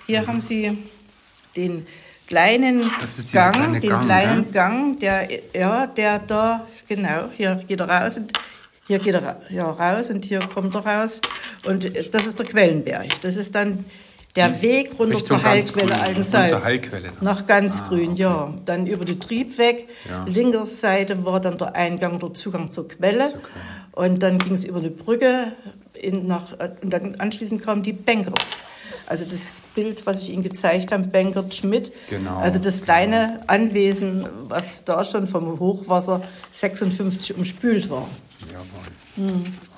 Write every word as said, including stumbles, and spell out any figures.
Hier mhm. haben Sie den kleinen das ist Gang, kleine den Gang, kleinen ja? Gang, der, ja, der da, genau, hier geht er raus und hier geht er ja, raus und hier kommt er raus. Und das ist der Quellenberg. Das ist dann der Weg runter Richtung zur Heilquelle Ganzgrün, Altensalz. zur Heilquelle dann. Nach Ganzgrün, ah, okay. ja. Dann über die Triebweg. Ja. Linker Seite war dann der Eingang, der Zugang zur Quelle. Zur Quelle. Und dann ging es über eine Brücke in, nach, und dann anschließend kamen die Bankerts. Also das Bild, was ich Ihnen gezeigt habe, Bankert Schmidt. Genau. Also das kleine Anwesen, was da schon vom Hochwasser sechsundfünfzig umspült war. Jawohl. Hm.